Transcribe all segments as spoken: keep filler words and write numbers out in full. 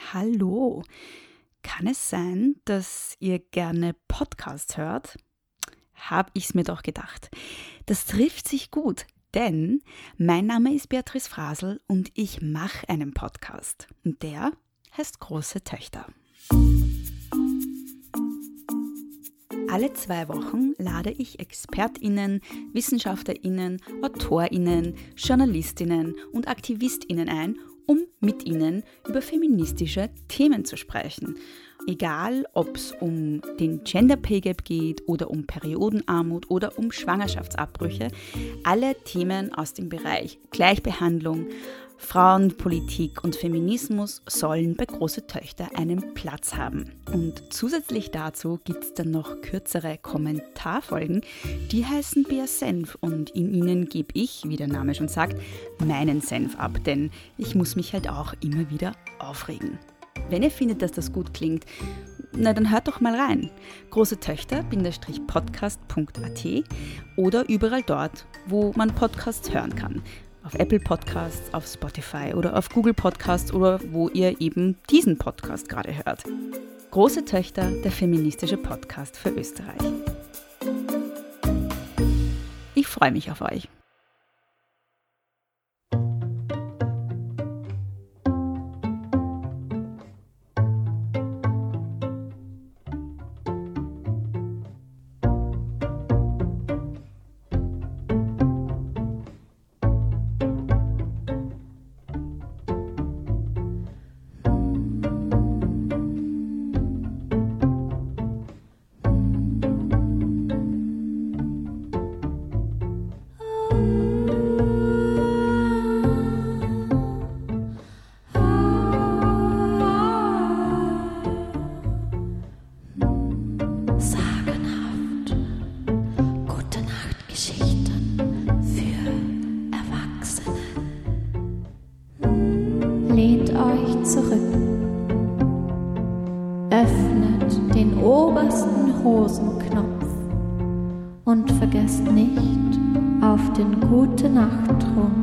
Hallo, kann es sein, dass ihr gerne Podcasts hört? Hab ich's mir doch gedacht. Das trifft sich gut, denn mein Name ist Beatrice Frasel und ich mache einen Podcast. Und der heißt Große Töchter. Alle zwei Wochen lade ich ExpertInnen, WissenschaftlerInnen, AutorInnen, JournalistInnen und AktivistInnen ein, um mit ihnen über feministische Themen zu sprechen. Egal, ob es um den Gender Pay Gap geht oder um Periodenarmut oder um Schwangerschaftsabbrüche, alle Themen aus dem Bereich Gleichbehandlung, Frauenpolitik und Feminismus sollen bei Große Töchter einen Platz haben. Und zusätzlich dazu gibt es dann noch kürzere Kommentarfolgen, die heißen Bea Senf und in ihnen gebe ich, wie der Name schon sagt, meinen Senf ab, denn ich muss mich halt auch immer wieder aufregen. Wenn ihr findet, dass das gut klingt, na dann hört doch mal rein. große töchter Podcast punkt a t oder überall dort, wo man Podcasts hören kann. Auf Apple Podcasts, auf Spotify oder auf Google Podcasts oder wo ihr eben diesen Podcast gerade hört. Große Töchter, der feministische Podcast für Österreich. Ich freue mich auf euch. Lehnt euch zurück, öffnet den obersten Hosenknopf und vergesst nicht auf den Gute-Nacht-Trunk.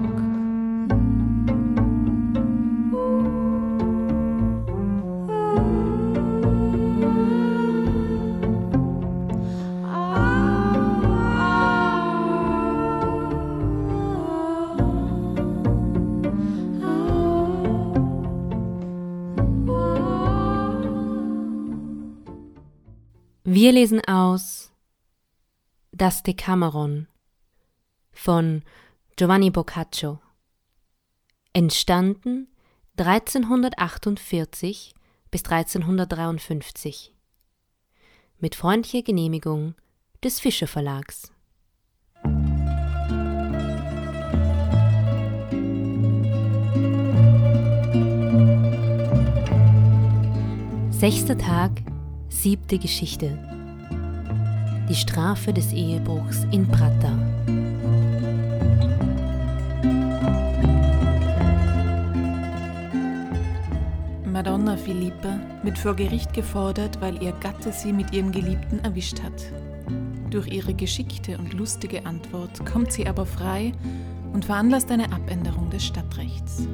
Wir lesen aus Das Decameron von Giovanni Boccaccio. Entstanden dreizehnhundertachtundvierzig bis dreizehnhundertdreiundfünfzig. Mit freundlicher Genehmigung des Fischer Verlags. Sechster Tag, siebte Geschichte. Die Strafe des Ehebruchs in Pratta. Madonna Filippa wird vor Gericht gefordert, weil ihr Gatte sie mit ihrem Geliebten erwischt hat. Durch ihre geschickte und lustige Antwort kommt sie aber frei und veranlasst eine Abänderung des Stadtrechts.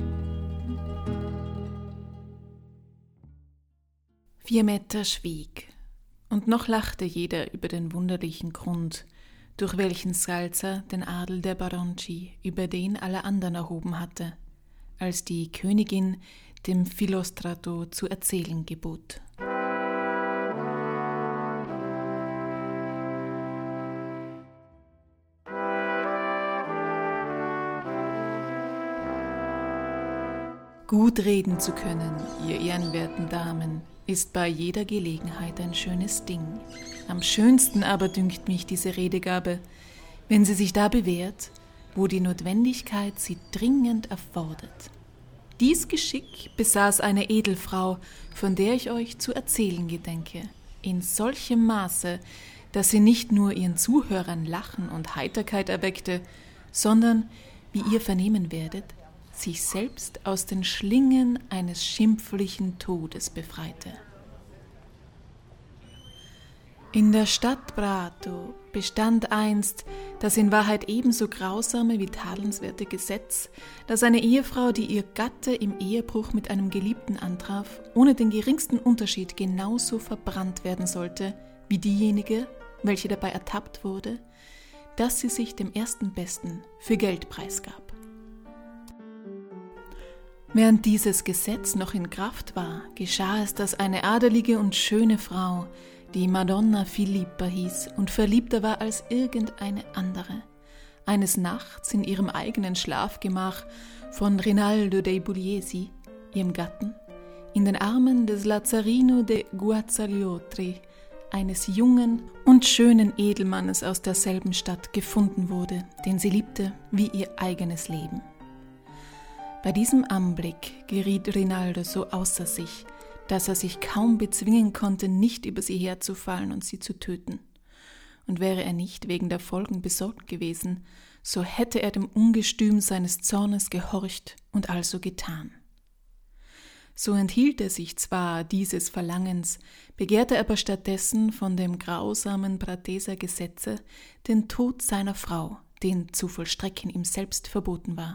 Fiammetta schwieg, und noch lachte jeder über den wunderlichen Grund, durch welchen Scalza den Adel der Baronci über den aller anderen erhoben hatte, als die Königin dem Philostrato zu erzählen gebot. Gut reden zu können, ihr ehrenwerten Damen, ist bei jeder Gelegenheit ein schönes Ding. Am schönsten aber dünkt mich diese Redegabe, wenn sie sich da bewährt, wo die Notwendigkeit sie dringend erfordert. Dies Geschick besaß eine Edelfrau, von der ich euch zu erzählen gedenke, in solchem Maße, dass sie nicht nur ihren Zuhörern Lachen und Heiterkeit erweckte, sondern, wie ihr vernehmen werdet, sich selbst aus den Schlingen eines schimpflichen Todes befreite. In der Stadt Prato bestand einst das in Wahrheit ebenso grausame wie tadelnswerte Gesetz, dass eine Ehefrau, die ihr Gatte im Ehebruch mit einem Geliebten antraf, ohne den geringsten Unterschied genauso verbrannt werden sollte wie diejenige, welche dabei ertappt wurde, dass sie sich dem ersten Besten für Geld preisgab. Während dieses Gesetz noch in Kraft war, geschah es, dass eine adelige und schöne Frau, die Madonna Filippa hieß und verliebter war als irgendeine andere, eines Nachts in ihrem eigenen Schlafgemach von Rinaldo dei Pugliesi, ihrem Gatten, in den Armen des Lazzarino de Guazzagliotri, eines jungen und schönen Edelmannes aus derselben Stadt, gefunden wurde, den sie liebte wie ihr eigenes Leben. Bei diesem Anblick geriet Rinaldo so außer sich, dass er sich kaum bezwingen konnte, nicht über sie herzufallen und sie zu töten. Und wäre er nicht wegen der Folgen besorgt gewesen, so hätte er dem Ungestüm seines Zornes gehorcht und also getan. So enthielt er sich zwar dieses Verlangens, begehrte aber stattdessen von dem grausamen Prateser Gesetze den Tod seiner Frau, den zu vollstrecken ihm selbst verboten war.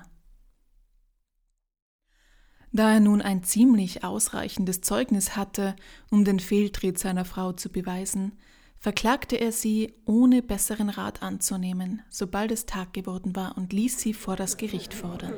Da er nun ein ziemlich ausreichendes Zeugnis hatte, um den Fehltritt seiner Frau zu beweisen, verklagte er sie, ohne besseren Rat anzunehmen, sobald es Tag geworden war, und ließ sie vor das Gericht fordern.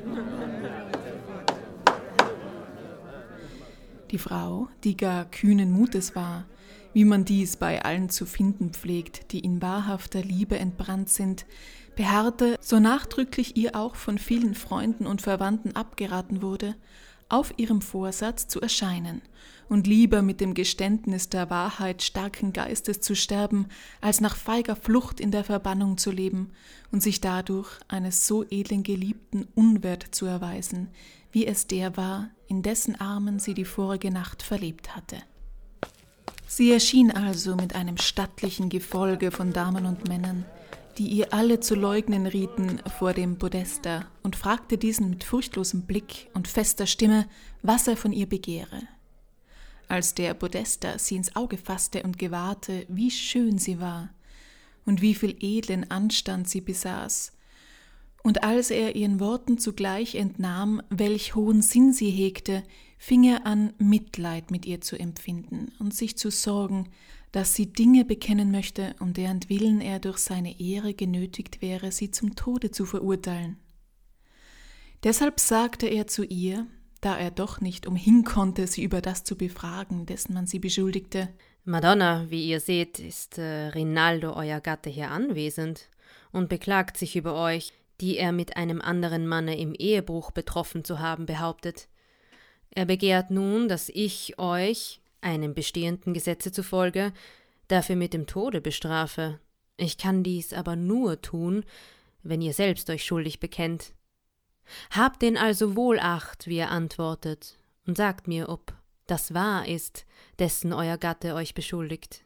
Die Frau, die gar kühnen Mutes war, wie man dies bei allen zu finden pflegt, die in wahrhafter Liebe entbrannt sind, beharrte, so nachdrücklich ihr auch von vielen Freunden und Verwandten abgeraten wurde, auf ihrem Vorsatz zu erscheinen und lieber mit dem Geständnis der Wahrheit starken Geistes zu sterben, als nach feiger Flucht in der Verbannung zu leben und sich dadurch eines so edlen Geliebten unwert zu erweisen, wie es der war, in dessen Armen sie die vorige Nacht verlebt hatte. Sie erschien also mit einem stattlichen Gefolge von Damen und Männern, die ihr alle zu leugnen rieten, vor dem Podesta, und fragte diesen mit furchtlosem Blick und fester Stimme, was er von ihr begehre. Als der Podesta sie ins Auge fasste und gewahrte, wie schön sie war und wie viel edlen Anstand sie besaß, und als er ihren Worten zugleich entnahm, welch hohen Sinn sie hegte, fing er an, Mitleid mit ihr zu empfinden und sich zu sorgen, dass sie Dinge bekennen möchte, um deren Willen er durch seine Ehre genötigt wäre, sie zum Tode zu verurteilen. Deshalb sagte er zu ihr, da er doch nicht umhin konnte, sie über das zu befragen, dessen man sie beschuldigte: Madonna, wie ihr seht, ist äh, Rinaldo, euer Gatte, hier anwesend und beklagt sich über euch, die er mit einem anderen Manne im Ehebruch betroffen zu haben behauptet. Er begehrt nun, dass ich euch, einem bestehenden Gesetze zufolge, dafür mit dem Tode bestrafe. Ich kann dies aber nur tun, wenn ihr selbst euch schuldig bekennt. Habt denn also wohl Acht, wie ihr antwortet, und sagt mir, ob das wahr ist, dessen euer Gatte euch beschuldigt.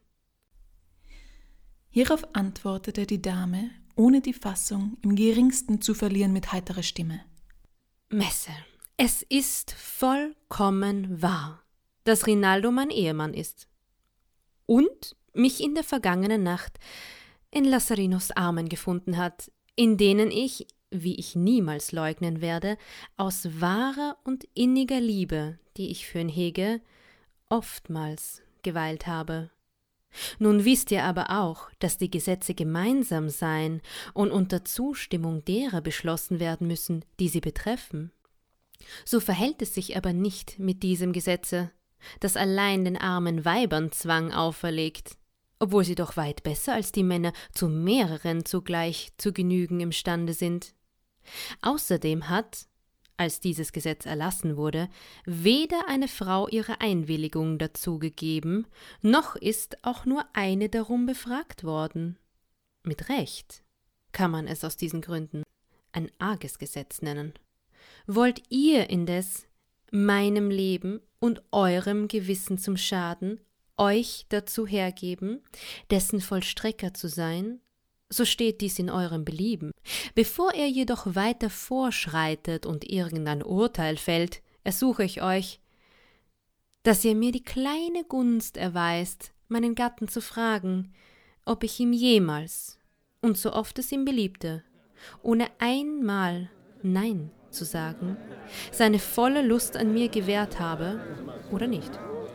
Hierauf antwortete die Dame, ohne die Fassung im geringsten zu verlieren, mit heiterer Stimme: Messe, es ist vollkommen wahr, dass Rinaldo mein Ehemann ist und mich in der vergangenen Nacht in Lazzarinos Armen gefunden hat, in denen ich, wie ich niemals leugnen werde, aus wahrer und inniger Liebe, die ich für ihn hege, oftmals geweilt habe. Nun wisst ihr aber auch, dass die Gesetze gemeinsam seien und unter Zustimmung derer beschlossen werden müssen, die sie betreffen. So verhält es sich aber nicht mit diesem Gesetze, das allein den armen Weibern Zwang auferlegt, obwohl sie doch weit besser als die Männer zu mehreren zugleich zu genügen imstande sind. Außerdem hat, als dieses Gesetz erlassen wurde, weder eine Frau ihre Einwilligung dazu gegeben, noch ist auch nur eine darum befragt worden. Mit Recht kann man es aus diesen Gründen ein arges Gesetz nennen. Wollt ihr indes meinem Leben und eurem Gewissen zum Schaden euch dazu hergeben, dessen Vollstrecker zu sein, so steht dies in eurem Belieben. Bevor ihr jedoch weiter vorschreitet und irgendein Urteil fällt, ersuche ich euch, dass ihr mir die kleine Gunst erweist, meinen Gatten zu fragen, ob ich ihm jemals und so oft es ihm beliebte, ohne einmal Nein zu sagen, seine volle Lust an mir gewährt habe oder nicht.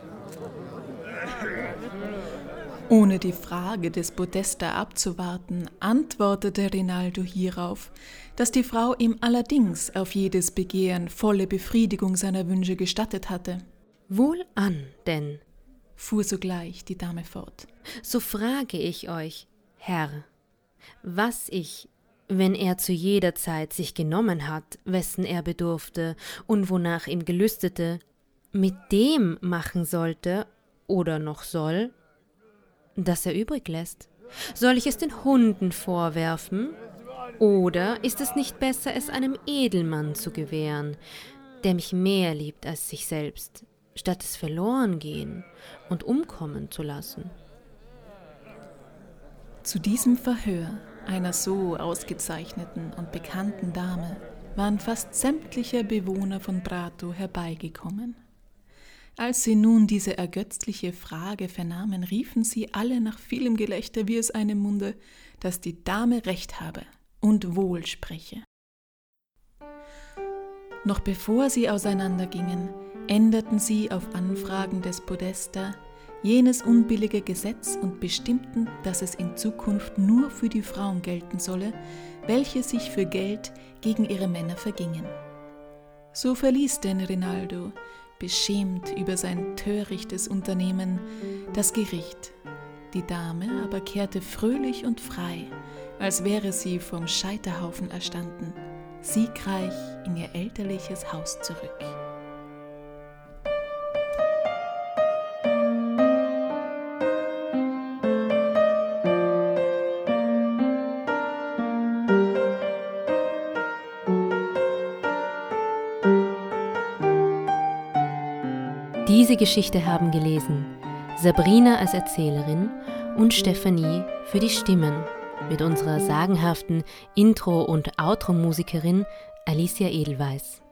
Ohne die Frage des Podesta abzuwarten, antwortete Rinaldo hierauf, dass die Frau ihm allerdings auf jedes Begehren volle Befriedigung seiner Wünsche gestattet hatte. Wohlan denn, fuhr sogleich die Dame fort, so frage ich euch, Herr, was ich, wenn er zu jeder Zeit sich genommen hat, wessen er bedurfte und wonach ihm gelüstete, mit dem machen sollte oder noch soll, das er übrig lässt? Soll ich es den Hunden vorwerfen? Oder ist es nicht besser, es einem Edelmann zu gewähren, der mich mehr liebt als sich selbst, statt es verloren gehen und umkommen zu lassen? Zu diesem Verhör einer so ausgezeichneten und bekannten Dame waren fast sämtliche Bewohner von Prato herbeigekommen. Als sie nun diese ergötzliche Frage vernahmen, riefen sie alle nach vielem Gelächter, wie es einem munde, dass die Dame recht habe und wohl spreche. Noch bevor sie auseinandergingen, änderten sie auf Anfragen des Podesta jenes unbillige Gesetz und bestimmten, dass es in Zukunft nur für die Frauen gelten solle, welche sich für Geld gegen ihre Männer vergingen. So verließ denn Rinaldo, beschämt über sein törichtes Unternehmen, das Gericht. Die Dame aber kehrte fröhlich und frei, als wäre sie vom Scheiterhaufen erstanden, siegreich in ihr elterliches Haus zurück. Diese Geschichte haben gelesen Sabrina als Erzählerin und Stefanie für die Stimmen mit unserer sagenhaften Intro- und Outro-Musikerin Alicia Edelweiss.